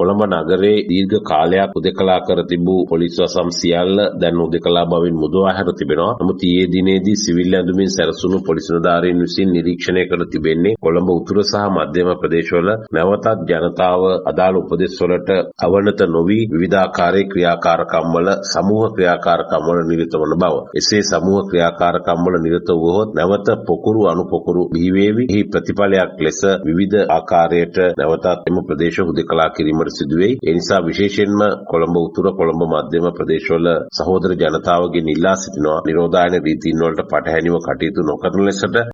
කොළඹ නගරයේ දීර්ඝ කාලයක් උදකලා කර තිබූ පොලිස් වසම් සියල්ල දැන් උදකලා බවින් මුදවා හැර තිබෙනවා. නමුත් ඊයේ දිනේදී සිවිල් ඇඳුමින් සැරසුණු පොලිස් නිලධාරීන් විසින් නිරීක්ෂණය කර තිබෙන්නේ කොළඹ උතුර සහ මධ්‍යම ප්‍රදේශවල නැවතත් ජනතාව අදාළ උපදෙස් වලට අවනත නොවි විවිධාකාරයේ ක්‍රියාකාරකම් වල සමූහ ක්‍රියාකාරකම් වල නිරත වන බව. එසේ සමූහ ක්‍රියාකාරකම් වල නිරත වුවහොත් නැවත පොකුරු අනුපොකුරු බිහිවේවි. එහි ප්‍රතිඵලයක් ලෙස විවිධ ආකාරයට නැවතත් එම ප්‍රදේශ හුදකලා කිරීමට සිදුවෙයි. ඒ නිසා විශේෂයෙන්ම කොළඹ උතුර කොළඹ මධ්‍යම ප්‍රදේශවල සහෝදර ජනතාවගෙන් ඉල්ලා සිටිනවා නිරෝධායන රීතීන් වලට පටහැනිව කටයුතු නොකරන ලෙසට